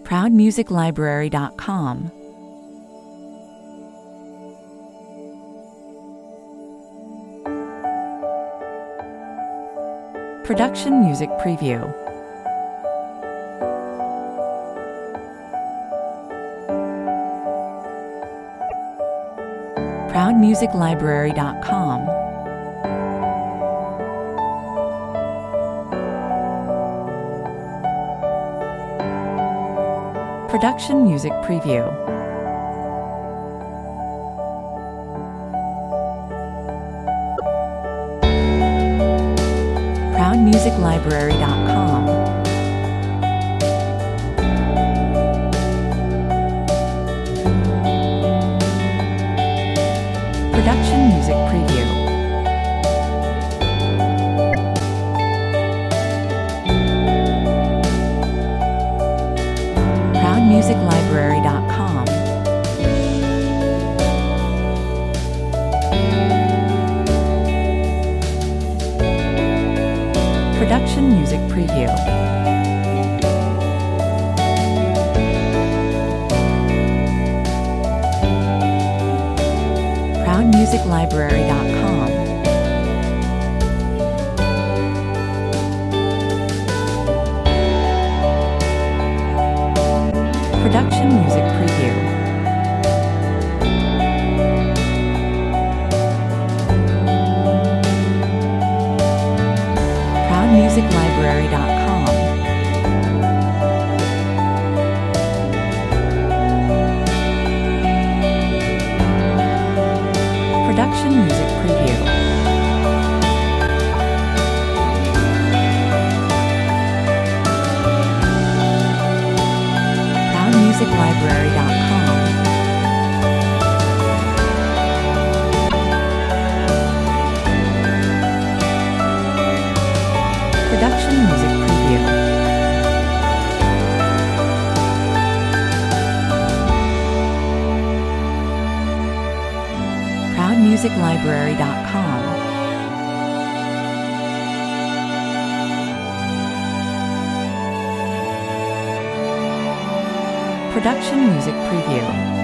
ProudMusicLibrary.com. Production Music Preview. ProudMusicLibrary.com. Production Music Preview. ProudMusicLibrary.com. Production Music Preview. ProudMusicLibrary.com. Production Music Preview. ProudMusicLibrary.com. Production Music Preview. ProudMusicLibrary.com. Production Music Preview. ProudMusicLibrary.com. Production Music Preview. ProudMusicLibrary.com. Production Music Preview.